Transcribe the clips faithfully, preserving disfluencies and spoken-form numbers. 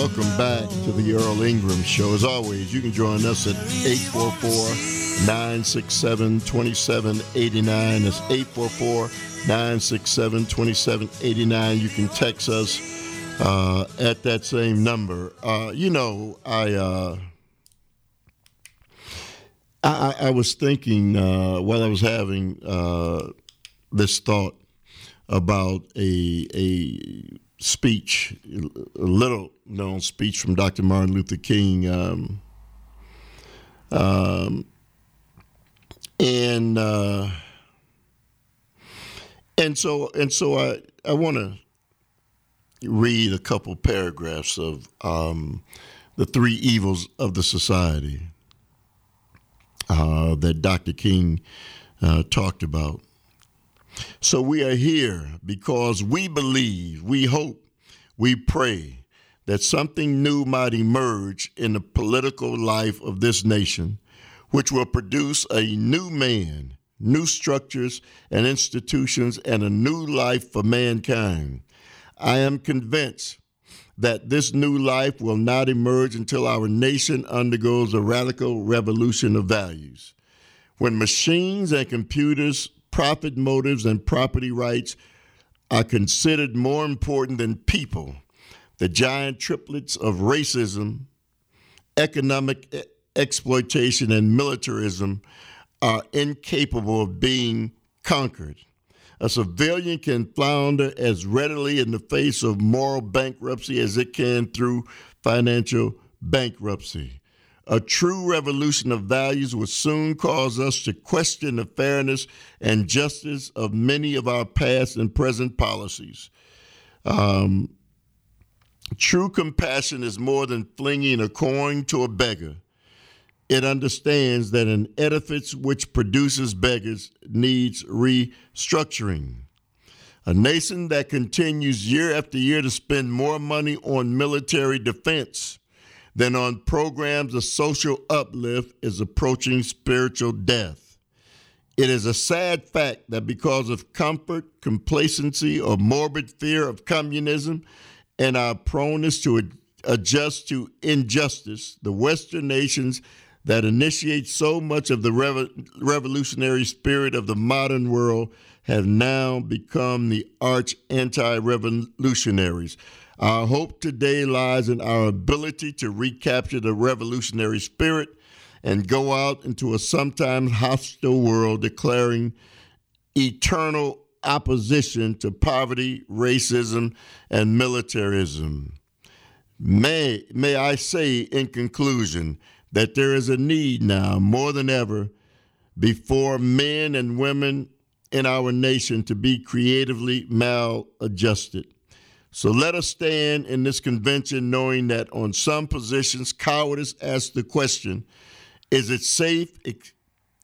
welcome back to the Earl Ingram Show. As always, you can join us at eight four four, nine six seven, two seven eight nine. That's eight four four, nine six seven, two seven eight nine. You can text us uh, at that same number. Uh, you know, I, uh, I I was thinking uh, while I was having uh, this thought about a a speech, a little known speech from Doctor Martin Luther King, um, um, and uh, and so and so I I want to read a couple paragraphs of um, the three evils of the society uh, that Doctor King uh, talked about. So we are here because we believe, we hope, we pray that something new might emerge in the political life of this nation, which will produce a new man, new structures and institutions, and a new life for mankind. I am convinced that this new life will not emerge until our nation undergoes a radical revolution of values. When machines and computers, profit motives, and property rights are considered more important than people, the giant triplets of racism, economic e- exploitation, and militarism are incapable of being conquered. A civilian can flounder as readily in the face of moral bankruptcy as it can through financial bankruptcy. A true revolution of values will soon cause us to question the fairness and justice of many of our past and present policies. Um, true compassion is more than flinging a coin to a beggar. It understands that an edifice which produces beggars needs restructuring. A nation that continues year after year to spend more money on military defense than on programs of social uplift is approaching spiritual death. It is a sad fact that because of comfort, complacency, or morbid fear of communism and our proneness to ad- adjust to injustice, the Western nations that initiate so much of the revo- revolutionary spirit of the modern world have now become the arch anti-revolutionaries. Our hope today lies in our ability to recapture the revolutionary spirit and go out into a sometimes hostile world declaring eternal opposition to poverty, racism, and militarism. May, may I say in conclusion that there is a need now more than ever before men and women in our nation to be creatively maladjusted. So let us stand in this convention knowing that on some positions, cowardice asks the question, is it safe? Ex-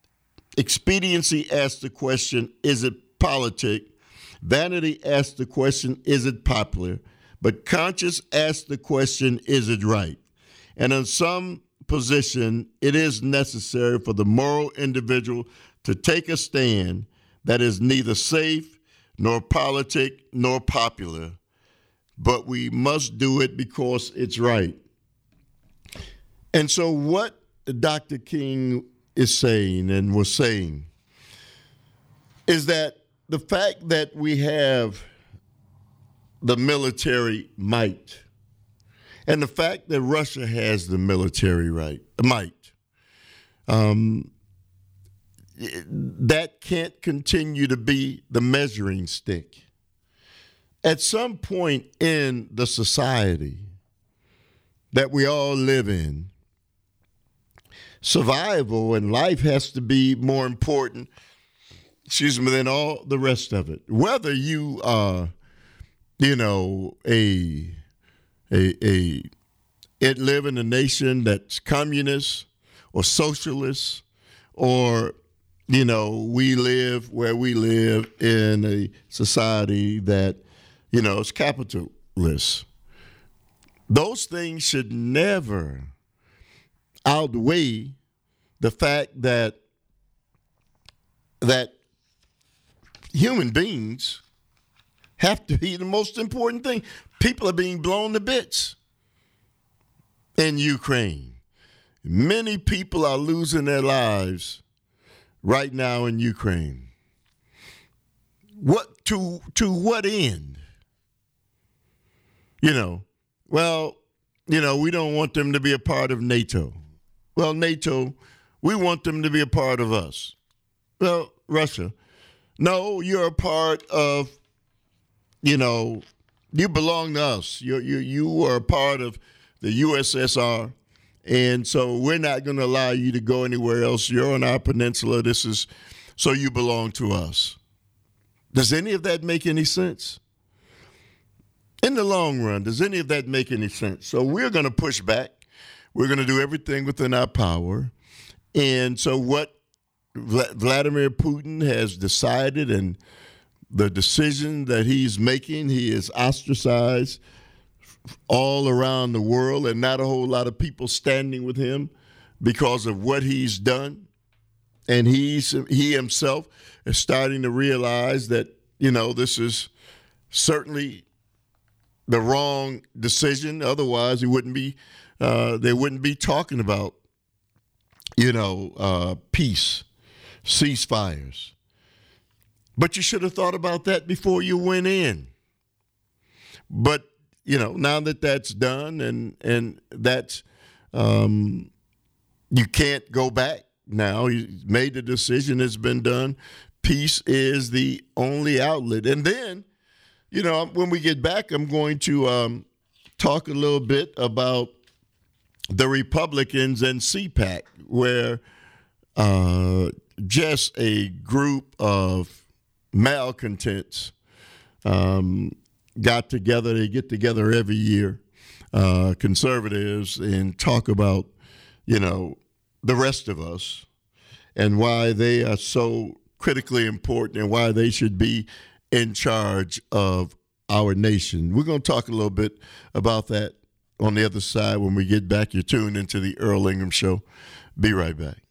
expediency asks the question, is it politic? Vanity asks the question, is it popular? But conscience asks the question, is it right? And on some position, it is necessary for the moral individual to take a stand that is neither safe, nor politic, nor popular. But we must do it because it's right. And so what Doctor King is saying and was saying is that the fact that we have the military might and the fact that Russia has the military right, might, um, that can't continue to be the measuring stick. At some point in the society that we all live in, survival and life has to be more important, excuse me, than all the rest of it. Whether you are, you know, a a a it live in a nation that's communist or socialist, or you know, we live where we live in a society that, you know, is capitalist. Those things should never outweigh the fact that that human beings have to be the most important thing. People are being blown to bits. in Ukraine. Many people are losing their lives right now in Ukraine. What to to what end? You know, well, you know, we don't want them to be a part of NATO. Well, NATO, we want them to be a part of us. Well, Russia, no, you're a part of, you know, you belong to us. You you you are a part of the U S S R, and so we're not going to allow you to go anywhere else. You're on our peninsula. This is so you belong to us. Does any of that make any sense? In the long run, does any of that make any sense? So we're going to push back. We're going to do everything within our power. And so what Vladimir Putin has decided, and the decision that he's making, he is ostracized all around the world, and not a whole lot of people standing with him because of what he's done. And he's he himself is starting to realize that, you know, this is certainly the wrong decision. Otherwise, he wouldn't be uh, they wouldn't be talking about, you know, uh, peace, ceasefires. But you should have thought about that before you went in. But, you know, now that that's done and and that's um, you can't go back now. You made the decision, it's been done. Peace is the only outlet. And then, you know, when we get back, I'm going to um, talk a little bit about the Republicans and C PAC, where uh, just a group of malcontents um, got together. They get together every year, uh, conservatives, and talk about, you know, the rest of us and why they are so critically important and why they should be in charge of our nation. We're going to talk a little bit about that on the other side when we get back. You're tuned into the Earl Ingham Show. Be right back.